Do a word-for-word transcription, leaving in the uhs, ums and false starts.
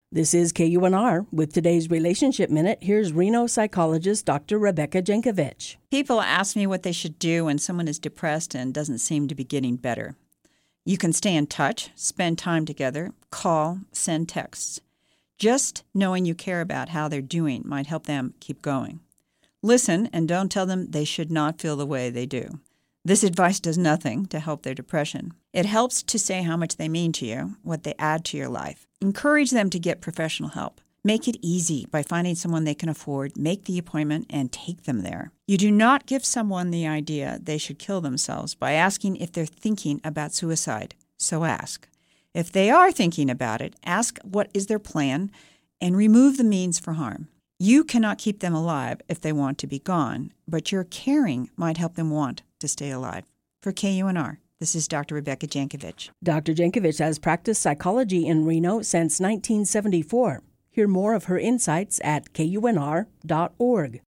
This is K U N R. With today's Relationship Minute, here's Reno psychologist Doctor Rebecca Jankovic. People ask me what they should do when someone is depressed and doesn't seem to be getting better. You can stay in touch, spend time together, call, send texts. Just knowing you care about how they're doing might help them keep going. Listen and don't tell them they should not feel the way they do. This advice does nothing to help their depression. It helps to say how much they mean to you, what they add to your life. Encourage them to get professional help. Make it easy by finding someone they can afford, make the appointment, and take them there. You do not give someone the idea they should kill themselves by asking if they're thinking about suicide. So ask. If they are thinking about it, ask what is their plan and remove the means for harm. You cannot keep them alive if they want to be gone, but your caring might help them want to stay alive. For K U N R, this is Doctor Rebecca Jankovic. Doctor Jankovic has practiced psychology in Reno since nineteen seventy-four. Hear more of her insights at K U N R dot org.